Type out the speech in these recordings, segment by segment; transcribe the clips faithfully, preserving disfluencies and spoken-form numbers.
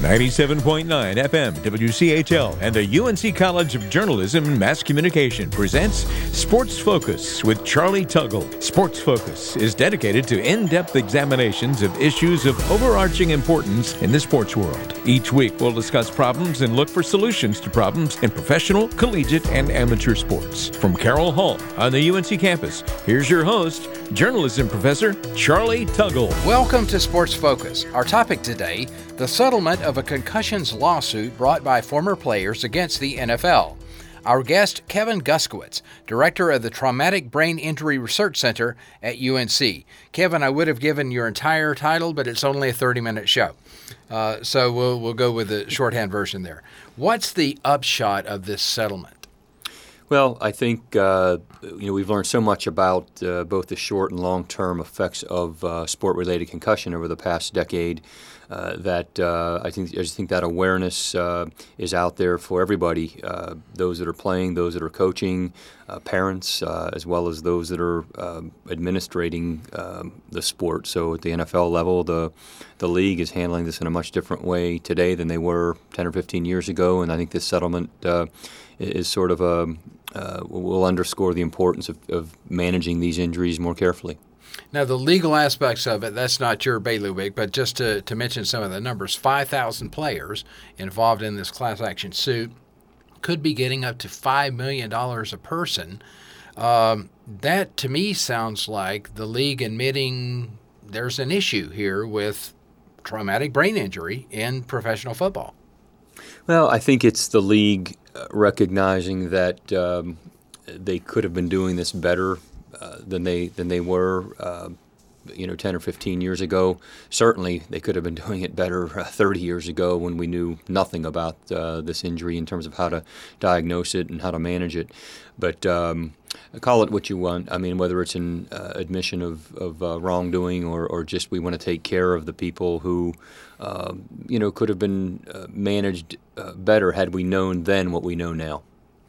ninety-seven point nine F M W C H L and the U N C College of Journalism and Mass Communication presents Sports Focus with Charlie Tuggle. Sports Focus is dedicated to in-depth examinations of issues of overarching importance in the sports world. Each week we'll discuss problems and look for solutions to problems in professional, collegiate, and amateur sports. From Carroll Hall on the U N C campus, here's your host, journalism professor Charlie Tuggle. Welcome to Sports Focus. Our topic today, the settlement of a concussions lawsuit brought by former players against the N F L. Our guest, Kevin Guskiewicz, director of the Traumatic Brain Injury Research Center at U N C. Kevin, I would have given your entire title, but it's only a thirty-minute show. Uh, so we'll we'll go with the shorthand version there. What's the upshot of this settlement? Well, I think uh, you know we've learned so much about uh, both the short and long-term effects of uh, sport-related concussion over the past decade uh, that uh, I think I just think that awareness uh, is out there for everybody, uh, those that are playing, those that are coaching, uh, parents, uh, as well as those that are uh, administrating um, the sport. So at the N F L level, the the league is handling this in a much different way today than they were ten or fifteen years ago, and I think this settlement uh, is sort of a Uh, will underscore the importance of, of managing these injuries more carefully. Now, the legal aspects of it, that's not your bailiwick, but just to, to mention some of the numbers, five thousand players involved in this class action suit could be getting up to five million dollars a person. Um, that, to me, sounds like the league admitting there's an issue here with traumatic brain injury in professional football. Well, I think it's the league recognizing that um, they could have been doing this better uh, than they than they were, uh, you know, ten or fifteen years ago. Certainly, they could have been doing it better uh, thirty years ago when we knew nothing about uh, this injury in terms of how to diagnose it and how to manage it. But um, call it what you want. I mean, whether it's an uh, admission of, of uh, wrongdoing or, or just we want to take care of the people who, uh, you know, could have been uh, managed uh, better had we known then what we know now.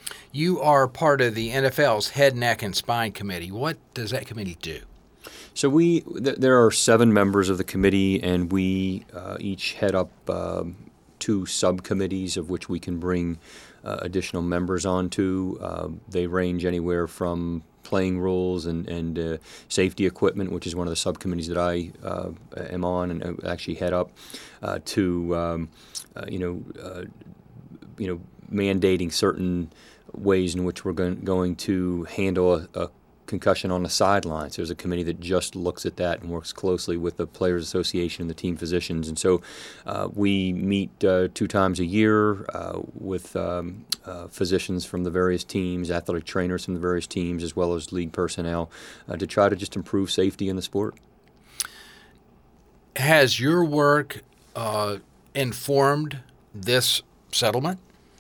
You are part of the N F L's Head, Neck, and Spine Committee. What does that committee do? So we th- there are seven members of the committee, and we uh, each head up um, two subcommittees of which we can bring uh, additional members onto. Uh, they range anywhere from playing rules and, and uh, safety equipment, which is one of the subcommittees that I uh, am on and actually head up, uh, to um, uh, you know uh, you know mandating certain ways in which we're going, going to handle a, a concussion on the sidelines. There's a committee that just looks at that and works closely with the Players Association and the team physicians. And so uh, we meet uh, two times a year uh, with um, uh, physicians from the various teams, athletic trainers from the various teams, as well as league personnel uh, to try to just improve safety in the sport. Has your work uh, informed this settlement?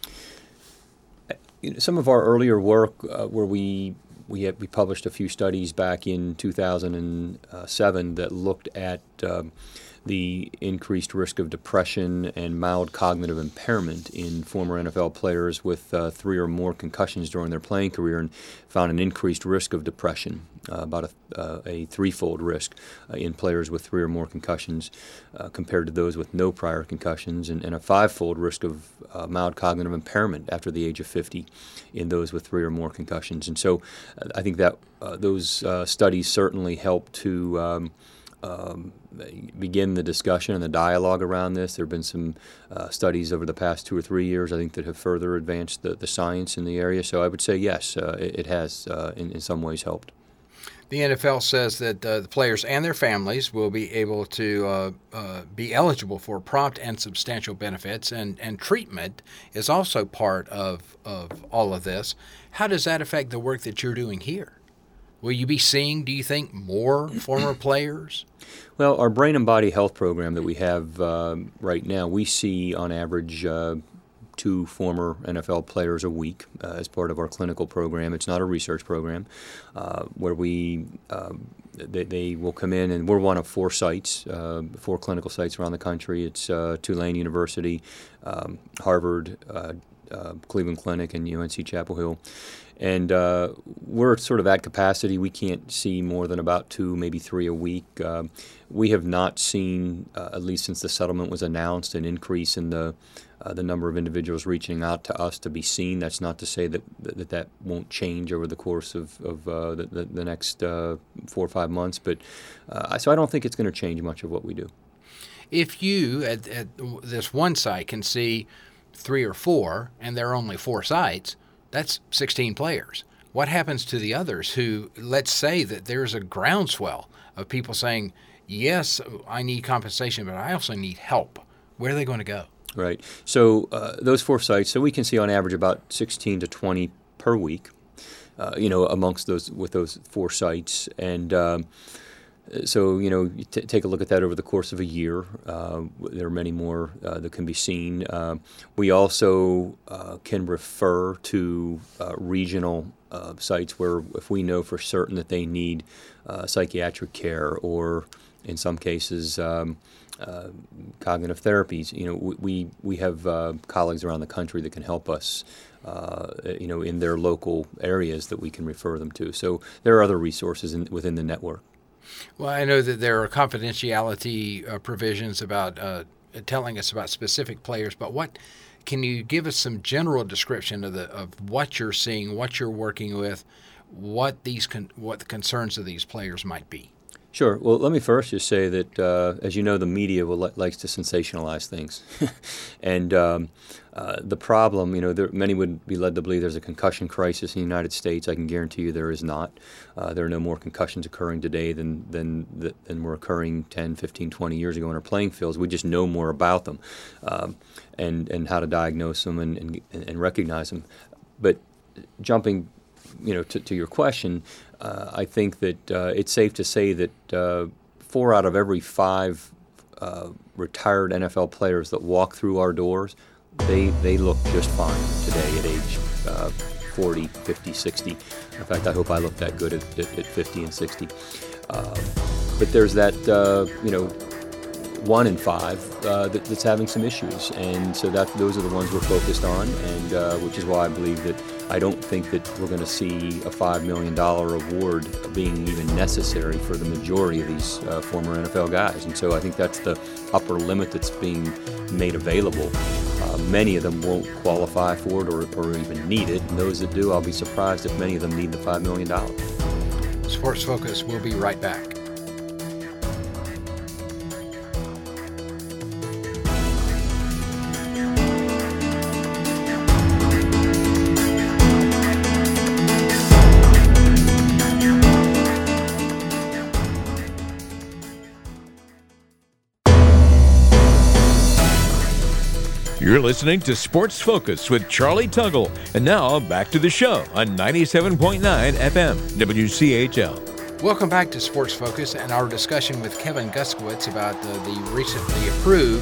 You know, some of our earlier work uh, where we We had, we published a few studies back in two thousand seven that looked at um, the increased risk of depression and mild cognitive impairment in former N F L players with uh, three or more concussions during their playing career, and found an increased risk of depression, uh, about a, uh, a threefold risk uh, in players with three or more concussions uh, compared to those with no prior concussions, and, and a fivefold risk of uh, mild cognitive impairment after the age of fifty in those with three or more concussions. And so uh, I think that uh, those uh, studies certainly help to um, um, begin the discussion and the dialogue around this. There have been some uh, studies over the past two or three years, I think, that have further advanced the, the science in the area. So I would say yes, uh, it, it has uh, in, in some ways helped. The N F L says that uh, the players and their families will be able to uh, uh, be eligible for prompt and substantial benefits, and, and treatment is also part of, of all of this. How does that affect the work that you're doing here? Will you be seeing, do you think, more former players? Well, our brain and body health program that we have uh, right now, we see on average uh, two former N F L players a week uh, as part of our clinical program. It's not a research program uh, where we um, they, they will come in, and we're one of four sites, uh, four clinical sites around the country. It's uh, Tulane University, um, Harvard, uh, uh, Cleveland Clinic and U N C Chapel Hill. And uh, we're sort of at capacity. We can't see more than about two, maybe three a week. Uh, we have not seen, uh, at least since the settlement was announced, an increase in the uh, the number of individuals reaching out to us to be seen. That's not to say that that, that won't change over the course of, of uh, the, the, the next uh, four or five months. But uh, so I don't think it's going to change much of what we do. If you, at, at this one site, can see three or four, and there are only four sites, that's sixteen players. What happens to the others who, let's say that there's a groundswell of people saying, yes, I need compensation, but I also need help. Where are they going to go? Right. So uh, those four sites, so we can see on average about sixteen to twenty per week, uh, you know, amongst those, with those four sites. And um, so, you know, you t- take a look at that over the course of a year. Uh, there are many more uh, that can be seen. Uh, we also uh, can refer to uh, regional uh, sites where if we know for certain that they need uh, psychiatric care or in some cases um, uh, cognitive therapies, you know, we, we, we have uh, colleagues around the country that can help us Uh, you know, in their local areas that we can refer them to. So there are other resources in, within the network. Well, I know that there are confidentiality uh, provisions about uh, telling us about specific players, but what can you give us some general description of the of what you're seeing, what you're working with, what these con- what the concerns of these players might be? Sure. Well, let me first just say that, uh, as you know, the media will li- likes to sensationalize things, and um, uh, the problem, you know, there, many would be led to believe there's a concussion crisis in the United States. I can guarantee you there is not. Uh, there are no more concussions occurring today than than than were occurring ten, fifteen, twenty years ago in our playing fields. We just know more about them, um, and and how to diagnose them and and, and recognize them. But jumping, you know, to, to your question. Uh, I think that uh, it's safe to say that uh, four out of every five uh, retired N F L players that walk through our doors, they they look just fine today at age uh, forty, fifty, sixty. In fact, I hope I look that good at, at, at fifty and sixty. Uh, but there's that, uh, you know, one in five uh, that, that's having some issues, and so that those are the ones we're focused on, and uh, which is why I believe that I don't think that we're going to see a five million dollars award being even necessary for the majority of these uh, former N F L guys, and so I think that's the upper limit that's being made available. Uh, many of them won't qualify for it or, or even need it, and those that do, I'll be surprised if many of them need the five million dollars. Sports Focus will be right back. You're listening to Sports Focus with Charlie Tuggle. And now, back to the show on ninety-seven point nine F M, W C H L. Welcome back to Sports Focus and our discussion with Kevin Guskiewicz about the, the recently approved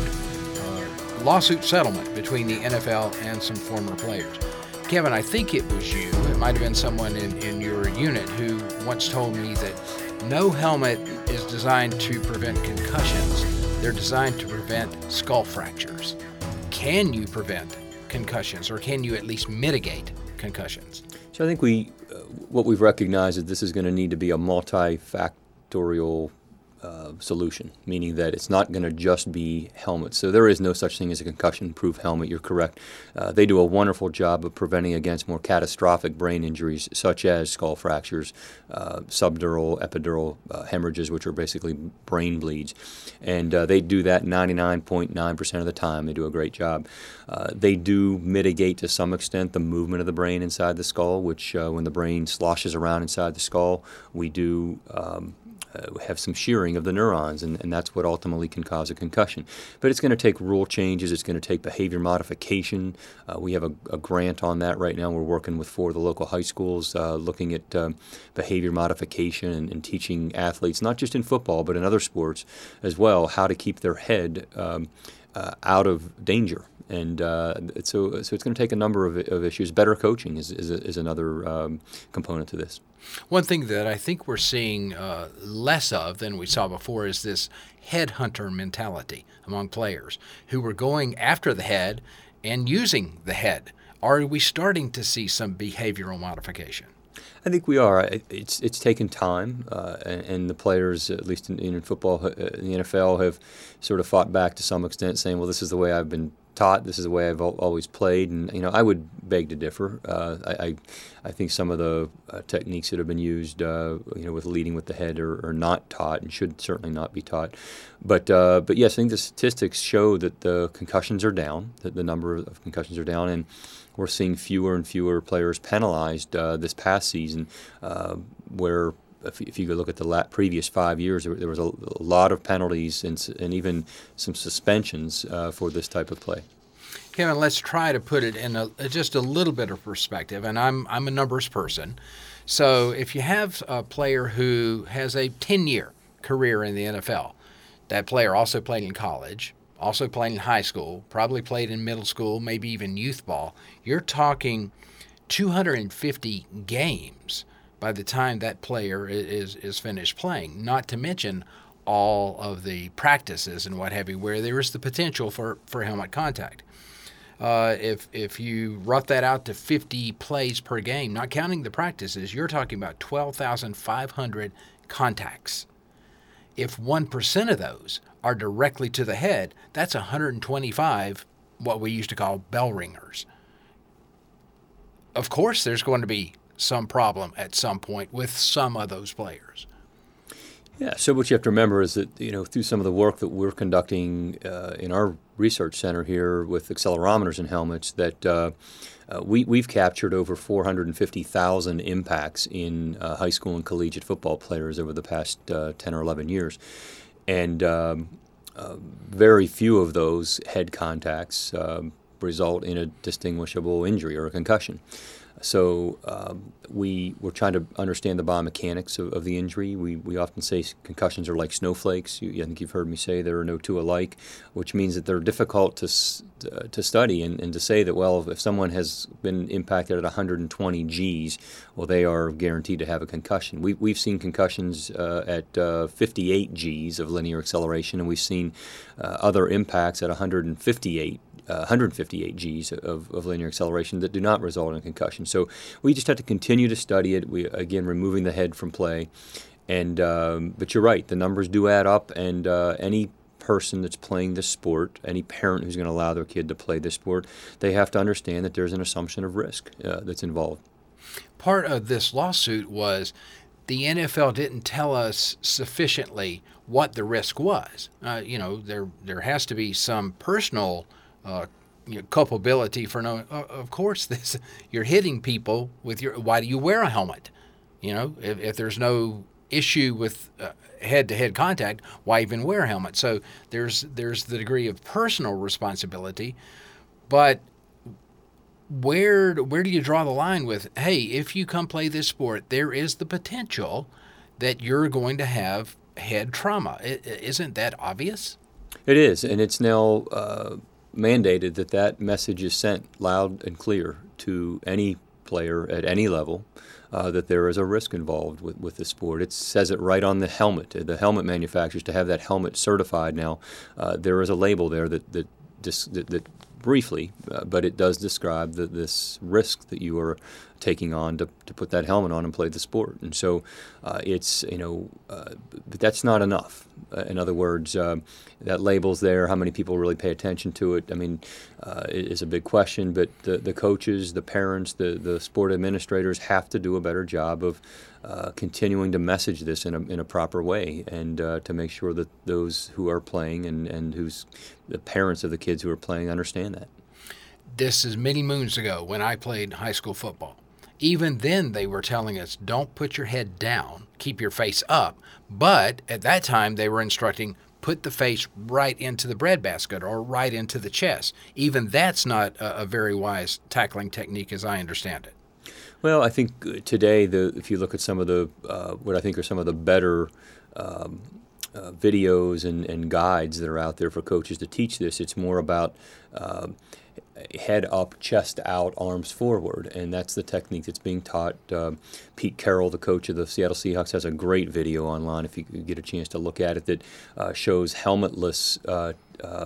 uh, lawsuit settlement between the N F L and some former players. Kevin, I think it was you, it might have been someone in, in your unit who once told me that no helmet is designed to prevent concussions. They're designed to prevent skull fractures. Can you prevent concussions, or can you at least mitigate concussions? So I think we, uh, what we've recognized is this is going to need to be a multifactorial uh, solution, meaning that it's not going to just be helmets. So there is no such thing as a concussion-proof helmet. You're correct. Uh, they do a wonderful job of preventing against more catastrophic brain injuries, such as skull fractures, uh, subdural, epidural uh, hemorrhages, which are basically brain bleeds. And uh, they do that ninety-nine point nine percent of the time. They do a great job. Uh, they do mitigate to some extent the movement of the brain inside the skull, which uh, when the brain sloshes around inside the skull, we do um, uh, have some shearing of the neurons, and, and that's what ultimately can cause a concussion. But it's going to take rule changes. It's going to take behavior modification. Uh, we have a, a grant on that right now. We're working with four of the local high schools uh, looking at um, behavior modification and, and teaching athletes, not just in football, but in other sports as well, how to keep their head um, uh, out of danger. And uh, so, so it's going to take a number of, of issues. Better coaching is is, is another um, component to this. One thing that I think we're seeing uh, less of than we saw before is this headhunter mentality among players who were going after the head and using the head Or are we starting to see some behavioral modification? I think we are. It's it's taken time, uh, and, and the players, at least in, in football, uh, in the N F L, have sort of fought back to some extent, saying, "Well, this is the way I've been taught. This is the way I've al- always played." And you know, I would beg to differ. Uh, I, I I think some of the uh, techniques that have been used, uh, you know, with leading with the head, are, are not taught and should certainly not be taught. But uh, but yes, I think the statistics show that the concussions are down, that the number of concussions are down, and we're seeing fewer and fewer players penalized uh, this past season, uh, where if, if you go look at the la- previous five years, there, there was a, a lot of penalties and, s- and even some suspensions uh, for this type of play. Kevin, let's try to put it in a, just a little bit of perspective, and I'm I'm a numbers person. So if you have a player who has a ten-year career in the N F L, that player also played in college, also played in high school, probably played in middle school, maybe even youth ball, you're talking two hundred fifty games by the time that player is, is finished playing, not to mention all of the practices and what have you, where there is the potential for, for helmet contact. Uh, if if you rough that out to fifty plays per game, not counting the practices, you're talking about twelve thousand five hundred contacts. If one percent of those are directly to the head, that's one hundred twenty-five, what we used to call bell ringers. Of course, there's going to be some problem at some point with some of those players. Yeah, so what you have to remember is that, you know, through some of the work that we're conducting uh, in our research center here with accelerometers and helmets, that uh, uh, we, we've captured over four hundred fifty thousand impacts in uh, high school and collegiate football players over the past uh, ten or eleven years. And um, uh, very few of those head contacts um, result in a distinguishable injury or a concussion. So um, we, we're trying to understand the biomechanics of, of the injury. We, we often say concussions are like snowflakes. You, I think you've heard me say there are no two alike, which means that they're difficult to uh, to study and, and to say that, well, if someone has been impacted at one hundred twenty G's, well, they are guaranteed to have a concussion. We, we've seen concussions uh, at uh, fifty-eight G's of linear acceleration, and we've seen uh, other impacts at one hundred fifty-eight Uh, one hundred fifty-eight G's of, of linear acceleration that do not result in concussion. So we just have to continue to study it. We again removing the head from play, and um, but you're right, the numbers do add up. And uh, any person that's playing this sport, any parent who's going to allow their kid to play this sport, they have to understand that there's an assumption of risk uh, that's involved. Part of this lawsuit was the N F L didn't tell us sufficiently what the risk was. Uh, you know, there there has to be some personal Uh, you know, culpability for knowing. Uh, of course, this you're hitting people with your. Why do you wear a helmet? You know, if, if there's no issue with uh, head-to-head contact, why even wear a helmet? So there's there's the degree of personal responsibility, but where where do you draw the line with? Hey, if you come play this sport, there is the potential that you're going to have head trauma. It, isn't that obvious? It is, and it's now Uh, mandated that that message is sent loud and clear to any player at any level, uh, that there is a risk involved with, with the sport. It says it right on the helmet. The helmet manufacturers, to have that helmet certified now, uh, there is a label there that that, dis, that, that briefly, uh, but it does describe the, this risk that you are taking on to, to put that helmet on and play the sport. And so uh, it's, you know, uh, but that's not enough. Uh, in other words, uh, that label's there. How many people really pay attention to it? I mean, uh, it is a big question, but the, the coaches, the parents, the, the sport administrators have to do a better job of uh, continuing to message this in a, in a proper way, and uh, to make sure that those who are playing and, and who's the parents of the kids who are playing understand that. This is many moons ago when I played high school football. Even then, they were telling us, don't put your head down, keep your face up. But at that time, they were instructing, put the face right into the breadbasket or right into the chest. Even that's not a, a very wise tackling technique, as I understand it. Well, I think today, the if you look at some of the, uh, what I think are some of the better um, uh, videos and, and guides that are out there for coaches to teach this, it's more about uh, head up, chest out, arms forward, and that's the technique that's being taught. Uh, Pete Carroll, the coach of the Seattle Seahawks, has a great video online, if you could get a chance to look at it, that uh, shows helmetless uh, uh,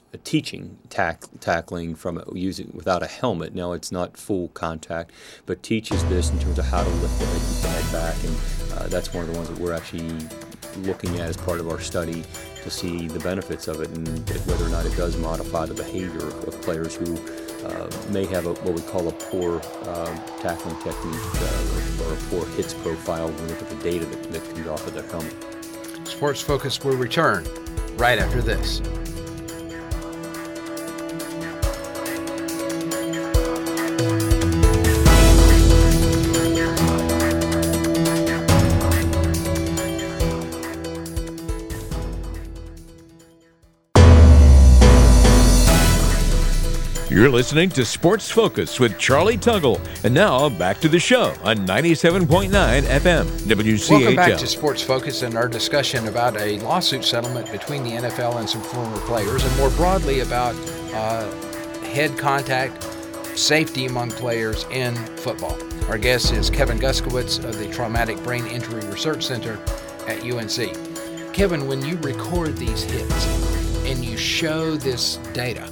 teaching tack, tackling from using without a helmet. Now it's not full contact, but teaches this in terms of how to lift the head, the head back, and uh, that's one of the ones that we're actually looking at as part of our study to see the benefits of it and whether or not it does modify the behavior of, of players who uh, may have a, what we call a poor uh, tackling technique uh, or a poor hits profile when we look at the data that, that comes off of their helmet. Sports Focus will return right after this. You're listening to Sports Focus with Charlie Tuggle. And now, back to the show on ninety-seven point nine F M, W C H L. Welcome back to Sports Focus and our discussion about a lawsuit settlement between the N F L and some former players, and more broadly about uh, head contact, safety among players in football. Our guest is Kevin Guskiewicz of the Traumatic Brain Injury Research Center at U N C. Kevin, when you record these hits and you show this data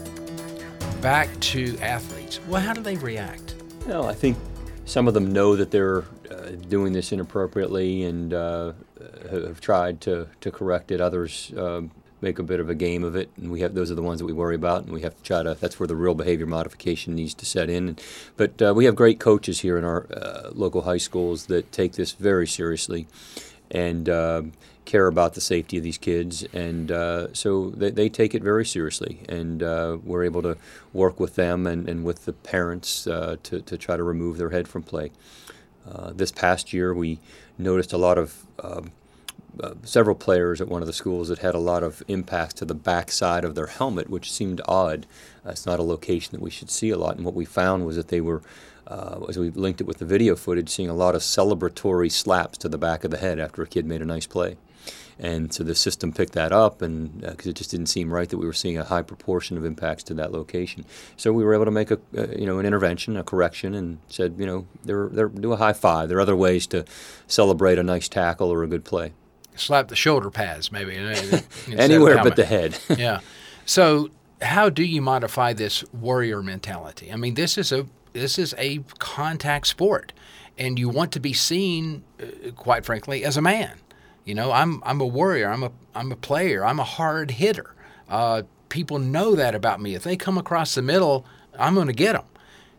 back to athletes, well, how do they react? Well, I think some of them know that they're uh, doing this inappropriately and uh, have tried to, to correct it. Others uh, make a bit of a game of it, and we have those are the ones that we worry about, and we have to try to. That's where the real behavior modification needs to set in. But uh, we have great coaches here in our uh, local high schools that take this very seriously and uh, care about the safety of these kids, and uh, so they, they take it very seriously, and uh, we're able to work with them and, and with the parents uh, to, to try to remove their head from play. Uh, this past year we noticed a lot of um, uh, several players at one of the schools that had a lot of impacts to the back side of their helmet, which seemed odd. Uh, it's not a location that we should see a lot, and what we found was that they were Uh, as we linked it with the video footage, seeing a lot of celebratory slaps to the back of the head after a kid made a nice play. And so the system picked that up, and because uh, it just didn't seem right that we were seeing a high proportion of impacts to that location. So we were able to make a uh, you know an intervention, a correction, and said you know there there do a high five. There are other ways to celebrate a nice tackle or a good play. Slap the shoulder pads, maybe. Anywhere but the head. Yeah. So how do you modify this warrior mentality? I mean, this is a This is a contact sport, and you want to be seen, uh, quite frankly, as a man. You know, I'm I'm a warrior. I'm a I'm a player. I'm a hard hitter. Uh, people know that about me. If they come across the middle, I'm going to get them.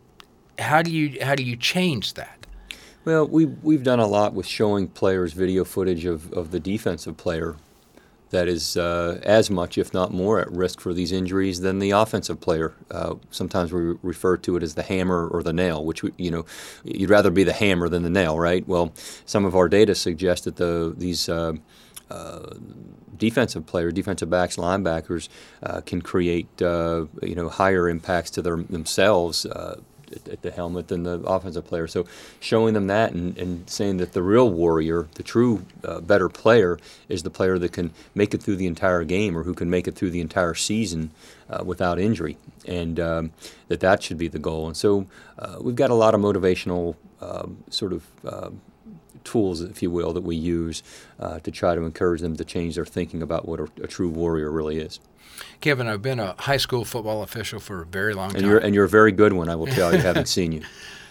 How do you how do you change that? Well, we we've done a lot with showing players video footage of, of the defensive player that is uh, as much, if not more, at risk for these injuries than the offensive player. Uh, sometimes we refer to it as the hammer or the nail, which, we, you know, you'd rather be the hammer than the nail, right? Well, some of our data suggests that the these uh, uh, defensive players, defensive backs, linebackers, uh, can create, uh, you know, higher impacts to their, themselves uh, at the helmet than the offensive player. So showing them that and, and saying that the real warrior, the true uh, better player, is the player that can make it through the entire game or who can make it through the entire season uh, without injury, and um, that that should be the goal. And so uh, we've got a lot of motivational uh, sort of uh, tools, if you will, that we use uh, to try to encourage them to change their thinking about what a, a true warrior really is. Kevin, I've been a high school football official for a very long time. And you're, and you're a very good one, I will tell you, haven't seen you.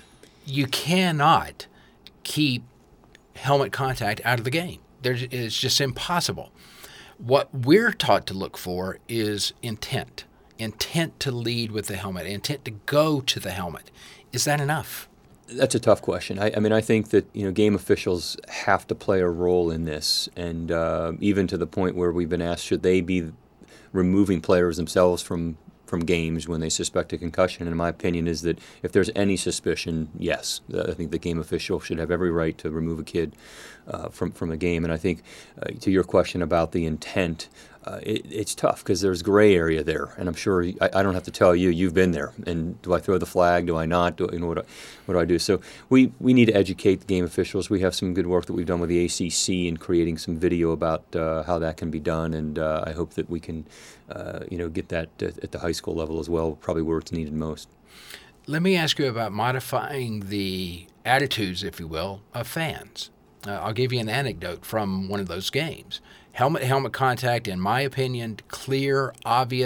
You cannot keep helmet contact out of the game. There's, it's just impossible. What we're taught to look for is intent, intent to lead with the helmet, intent to go to the helmet. Is that enough? That's a tough question. I, I mean, I think that you know game officials have to play a role in this, and uh, even to the point where we've been asked, should they be removing players themselves from, from games when they suspect a concussion? And my opinion is that if there's any suspicion, yes. I think the game official should have every right to remove a kid uh, from, from a game. And I think uh, to your question about the intent, uh, it, it's tough because there's gray area there. And I'm sure, I, I don't have to tell you, you've been there. And do I throw the flag? Do I not? Do, you know, what, do, what do I do? So we, we need to educate the game officials. We have some good work that we've done with the A C C in creating some video about uh, how that can be done. And uh, I hope that we can uh, you know, get that at, at the high school level as well, probably where it's needed most. Let me ask you about modifying the attitudes, if you will, of fans. Uh, I'll give you an anecdote from one of those games. Helmet-helmet contact, in my opinion, clear, obvious,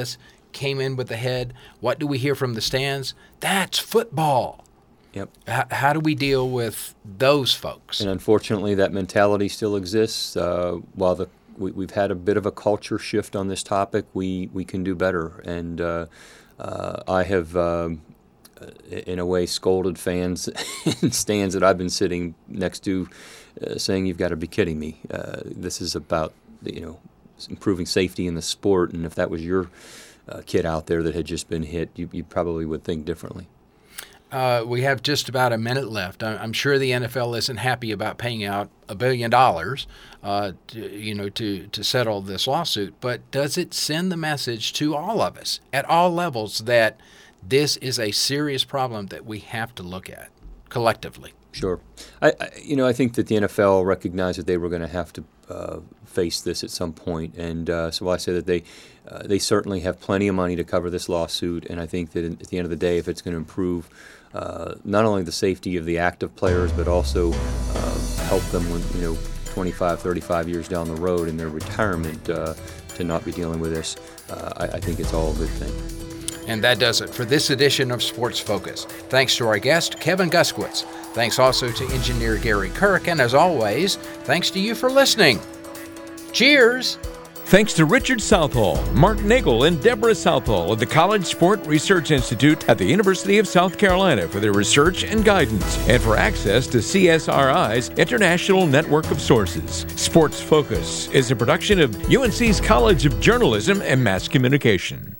came in with the head. What do we hear from the stands? That's football. Yep. H- how do we deal with those folks? And unfortunately, that mentality still exists. Uh, while the we, we've had a bit of a culture shift on this topic, we, we can do better. And uh, uh, I have, um, in a way, scolded fans in stands that I've been sitting next to, uh, saying, "You've got to be kidding me. Uh, this is about, you know, improving safety in the sport, and if that was your uh, kid out there that had just been hit, you, you probably would think differently." Uh, we have just about a minute left. I'm sure the N F L isn't happy about paying out a billion dollars, uh, to, you know, to to settle this lawsuit. But does it send the message to all of us at all levels that this is a serious problem that we have to look at collectively? Sure. I, I you know, I think that the N F L recognized that they were going to have to uh, face this at some point, and uh, so I say that they uh, they certainly have plenty of money to cover this lawsuit, and I think that at the end of the day, if it's going to improve uh, not only the safety of the active players, but also uh, help them when, you know, twenty-five, thirty-five years down the road in their retirement uh, to not be dealing with this, uh, I, I think it's all a good thing. And that does it for this edition of Sports Focus. Thanks to our guest, Kevin Guskiewicz. Thanks also to engineer Gary Kirk. And as always, thanks to you for listening. Cheers! Thanks to Richard Southall, Mark Nagel, and Deborah Southall of the College Sport Research Institute at the University of South Carolina for their research and guidance, and for access to C S R I's international network of sources. Sports Focus is a production of U N C's College of Journalism and Mass Communication.